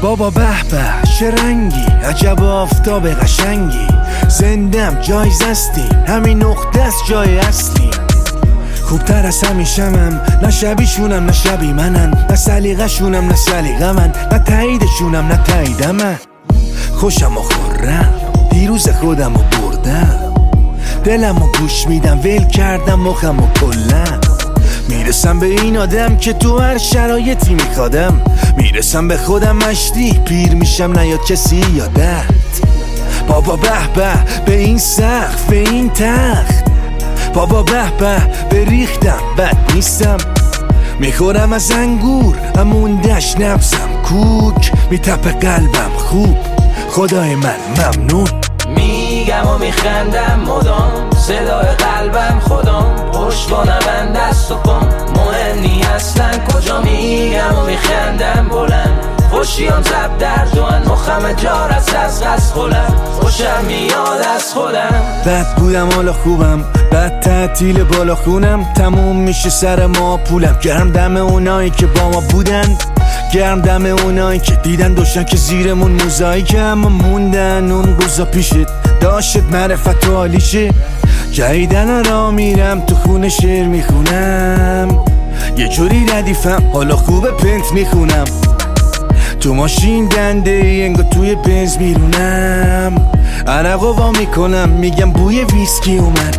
بابا به به چه رنگی، عجب آفتاب قشنگی، زندم جایزستی، همین نقطه است جای اصلی. خوبتر از همیشمم، نه شبیشونم نه شبی منن، نه سلیقه‌شونم نه سلیقه من، نه تاییدشونم نه تایید من. خوشم و خورم دیروز خودم و بردم، دلم و گوش میدم ول کردم مخم و کلم. میرسم به این آدم که تو هر شرایطی میخوادم، میرسم به خودم مشتی پیر میشم نیاد کسی یادت. بابا به به به این سقف به این تخت، بابا به به ریختم بد نیستم. میخورم از انگور اموندش نفسم کوک، میتپه قلبم خوب خدای من ممنون. میگم و میخندم مدام، صدای قلبم خودم، پشتبانم من دست و پام، مهم نی اصلا کجا. میگم و میخندم بلند، خوشیام زب در دوان، مخم جار از غص خولم، خوشم میاد از خودم. بد بودم حالا خوبم، بد تعطیل بالا خونم، تموم میشه سر ما پولم. گرم دم اونایی که با ما بودن، گرم دم اونایی که دیدن داشتن که زیرمون موزاییک، اما موندن اون روزا پیشت داشت معرفت و حالیشه. جدیدن را میرم تو خونه شعر میخونم، یه جوری ردیفم حالا خوب پنت میخونم. تو ماشین دنده انگار توی بنز میرونم، عرقو وا میکنم میگم بوی ویسکی اومد.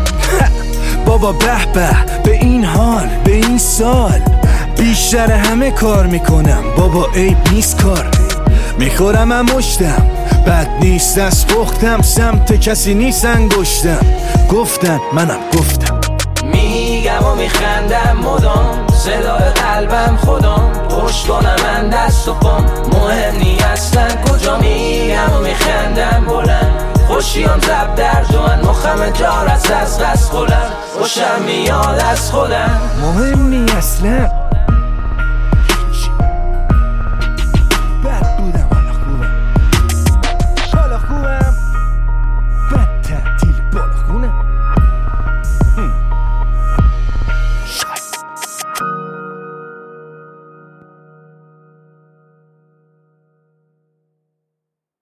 بابا به به این حال به این سال، بیشتر همه کار میکنم بابا عیب نیست کار. میخورم هم مشتم بد نیست از پختم، سمت کسی نیست انگشتم، گفتن منم گفتم. میگم و میخندم مدام، صدای قلبم خودم، پشتبانم من دست و پام، مهم نی اصلا کجا. میگم و میخندم بلند، خوشیام زب در دوان، مخم جار از غص خولم، خوشم میاد از خودم. مهم نی اصلا